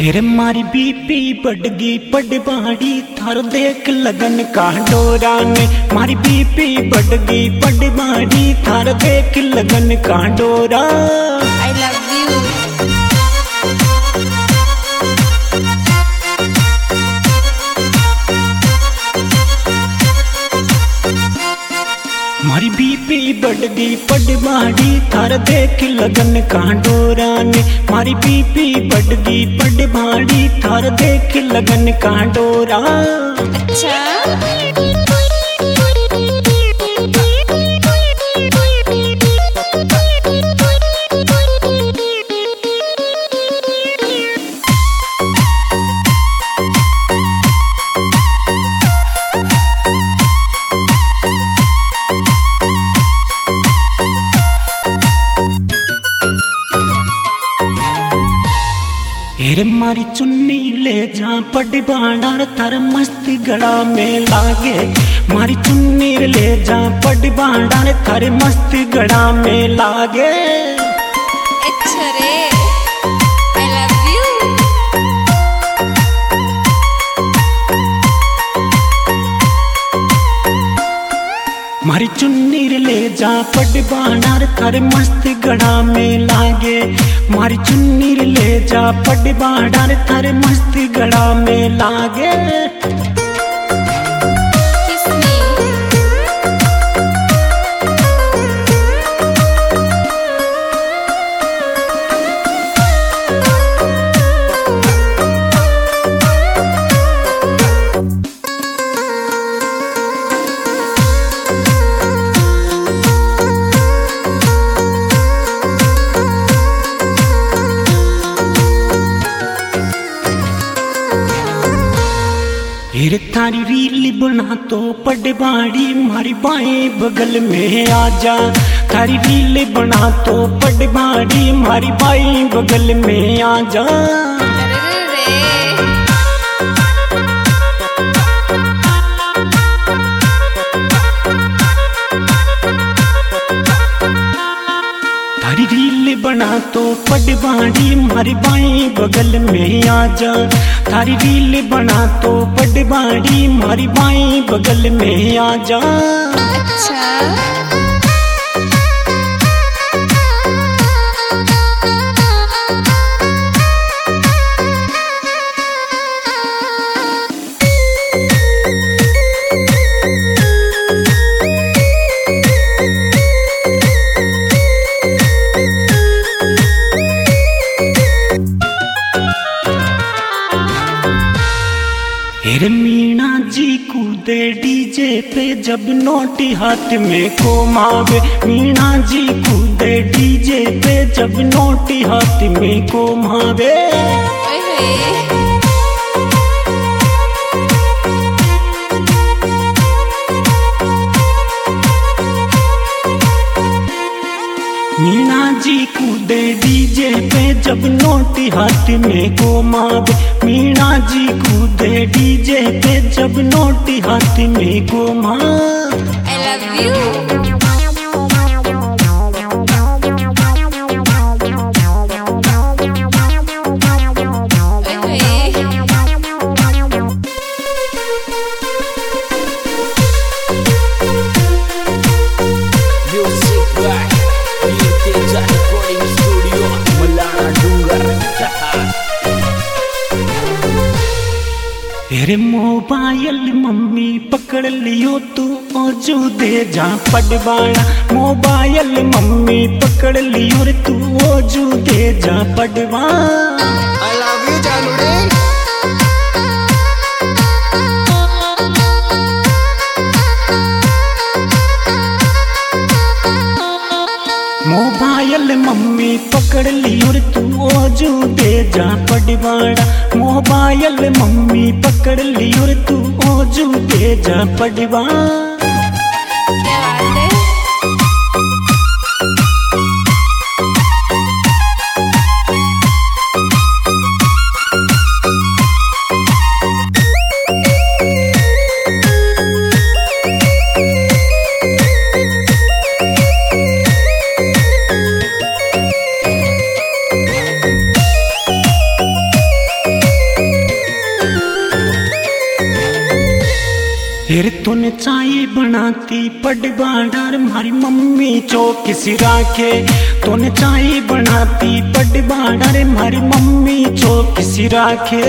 हेरे मारी बीपी बढ़गी पड़बाड़ी थारो देख लगन का डोरा ने। मारी बीपी बढ़गी पड़बाड़ी थारो देख लगन का डोरा। I love you. मारी बीपी बढ़गी पड़बाड़ी थार देख लगन का डोरा ने। मारी बीपी बढ़गी पड़बाड़ी थार देख लगन का डोरा। अच्छा हेरे मारी चुन्नी ले जा पड़बाड़ा थार मस्त गला में लागे। मारी चुन्नी ले जा पड़बाड़ा थार मस्त गला में लागे। अच्छा रे I love you. मारी चुन्नी ले जा पड़बाड़ा थार मस्त गला में लागे। मारी चुन्नी ले जा पड़बाड़ा थार मस्त गला में लागे। Kiss me. हेरे थारी रील बना तो पड़बाड़ी मारी बाएं बगल में आजा। थारी रील बना तो पड़बाड़ी मारी बाएं बगल में आजा। अरे थारी रील बना तो पड़बाड़ी मारी बाएं बगल में आजा। थारी रील बना तो पड़बाड़ी मारी बाएं बगल में आजा। अच्छा हेरे मीना जी कूदे डीजे पे जब नोटी हाथ में घुमावे। मीना जी कूदे डीजे पे जब नोटी हाथ में घुमावे। ओए होए मीना जी कूदे डीजे पे जब नोटी हाथ में घुमावे। मीना जी कूदे डीजे पे जब नोटी हाथ में घुमावे। I love you. ओए होए Music by Teja Recording Studio Melana Dunggar Jahat. हेरे मोबाइल मम्मी पकड़ लियो तू ओजू दे जा पड़बाड़ा। मोबाइल मम्मी पकड़ लियो रे तू ओजू दे जा पड़बाड़ा। I love you Janure. Mobile mummy पकड़ लियो रे तू ओजू दे जा पड़बाड़ा। मोबाइल मम्मी पकड़ लियो रे तू ओजू दे जा पड़बाड़ा। क्या बात है। फिर तूने चाय बनाती पड़ बाड़ार मारी मम्मी चौक सिरा के। तूने चाय बनाती पड़ बाड़ार मारी मम्मी चौक सिरा के।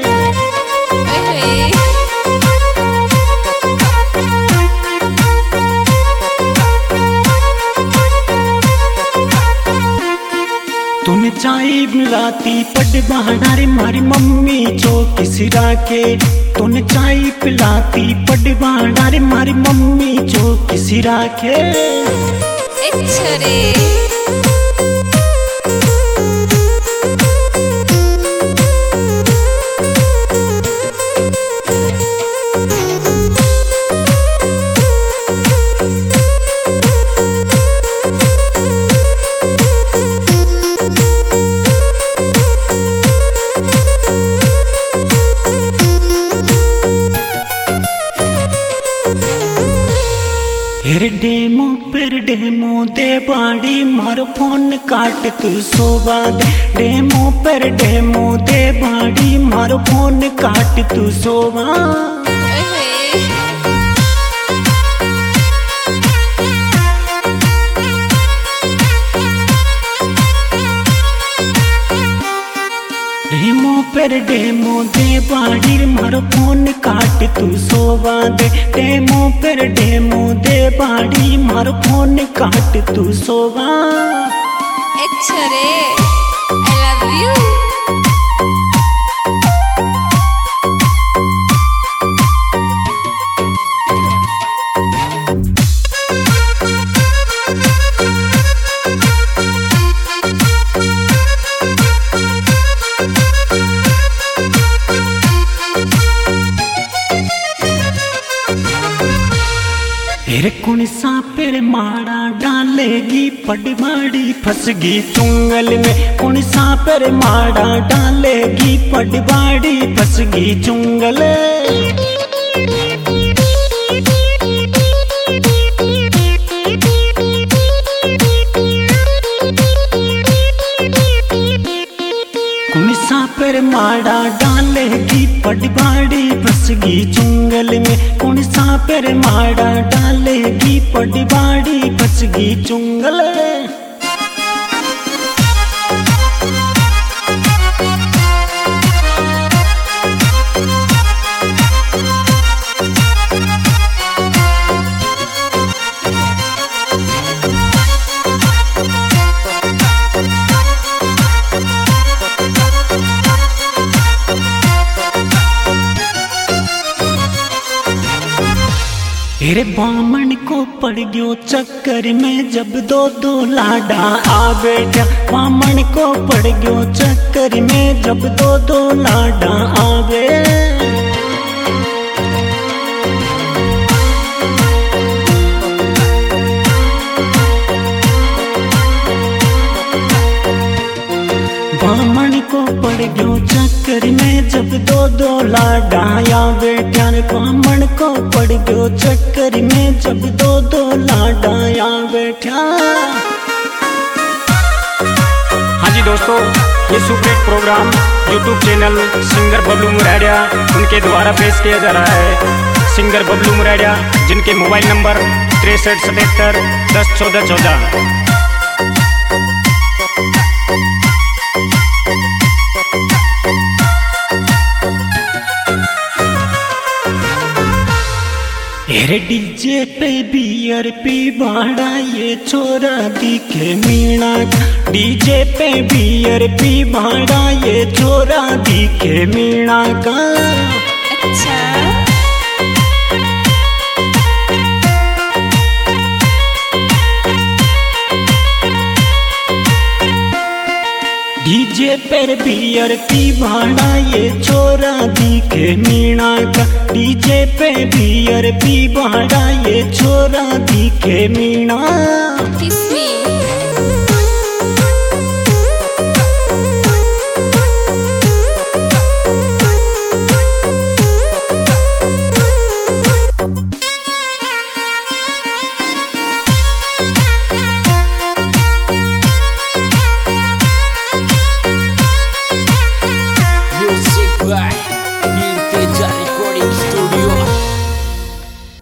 तूने चाय मिलाती पड़ बाड़ारे मारी मम्मी चौक सिरा के। तूने चाय पिलाती पड़ बाड़ारे मारी मम्मी चौक सिरा के। अच्छा रे फिर डेमो दे बाड़ी मारो फोन काट तू सोवा दे। डेमो पर डेमो दे बाड़ी मारो फोन काट तू सोवा। डेमो पर डेमो दे बाड़ी मारो फोन काट तू सोवा दे। डेमो पर डेमो दे बाड़ी मारो फोन काट तू सोवा। अच्छा रे I love you। फिर कौन सा पेड़ माड़ा डालेगी पटवाड़ी फंसगी चुंगल में। कौन सा पेड़ माड़ा डालेगी पटवाड़ी फंसगी चुंगल। कौन सा पेड़ माड़ा डालेगी पटवाड़ी फंसगी चुंगल में। कौन सा पेड़ माड़ा डालेगी पटवाड़ी फंसगी चुंगल। फिर बामन को पड़ गयो चक्कर में जब दो दो लाडा आ बैठा। बामन को पड़ गयो चक्कर में जब दो दो लाडा आवे। बामन को पड़ गयो चक्कर में जब दो दो लाडाया बेटा। बामन को पड़ गयो चक्कर में जब दो दो लाडाया बेटा। हाँ जी दोस्तों, ये superhit program YouTube channel singer Bablu Murariya उनके द्वारा पेश किया जा रहा है। सिंगर बबलू मुरारिया जिनके मोबाइल नंबर 6377 10 14 14। अरे डीजे पे बियर पी बाड़ा ये छोरा दिखे मीणा का। डीजे पे बियर पी बाड़ा ये छोरा दिखे मीणा का। अच्छा डीजे पर बियर पी भाड़ा ये छोरा दिखे मीणा का। डीजे पे बियर पी भाड़ा ये छोरा दिखे मीणा। किसमें